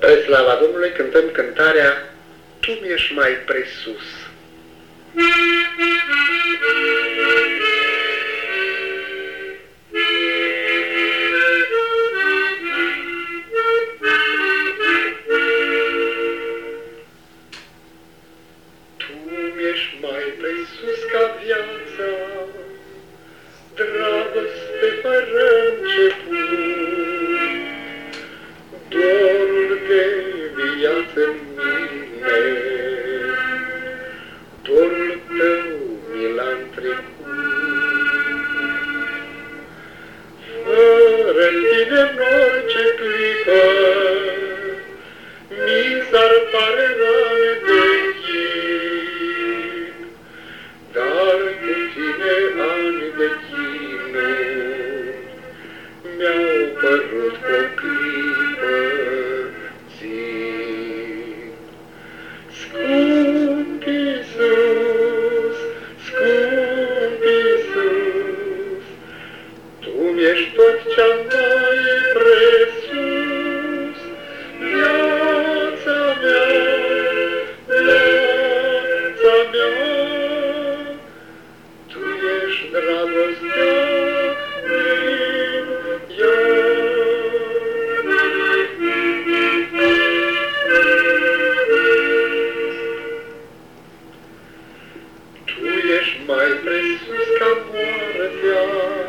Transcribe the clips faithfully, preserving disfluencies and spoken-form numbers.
Spre slava Domnului cântăm cântarea Tu mi-ești mai presus. Tu mi-ești mai presus ca viața, dragoste fără început, dorul de viață-n mine, dorul tău mi l-am trecut. Fără tine în orice clipă, mi s-ar pare rane de chin, dar cu tine ani de chinuri mi-au părut cu o clipă țin. Scump Iisus, scump Iisus, Tu mi-ești tot ce-am mai presus. Viața mea, viața mea, Tu ești dragostea din ea. Tu ești mai presus ca moartea,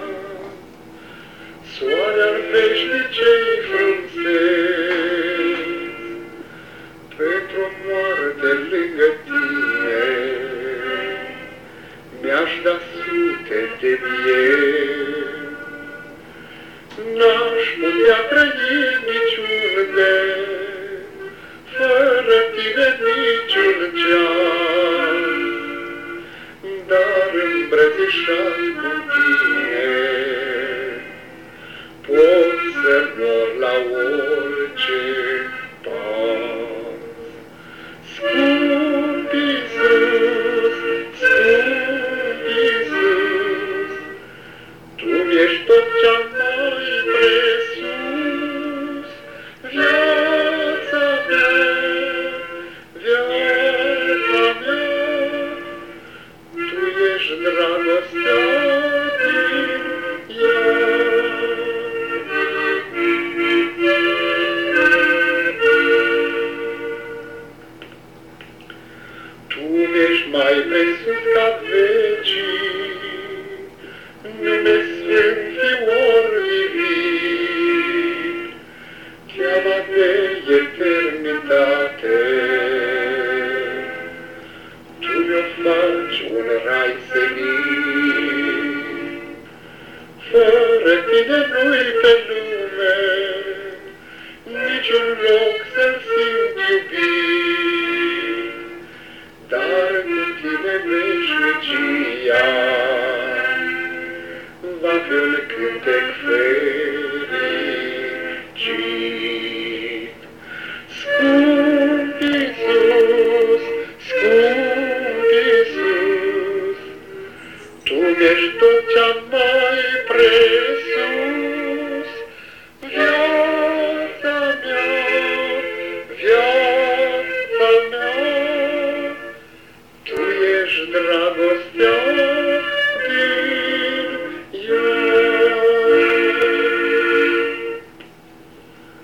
soare-al veșnicei frunzeți. Pentru moarte lângă tine mi-aș da sute de vieți. N-aș putea trăi niciunde, fără tine niciun ceas, dar îmbrățișat cu tine pot să mor la ori.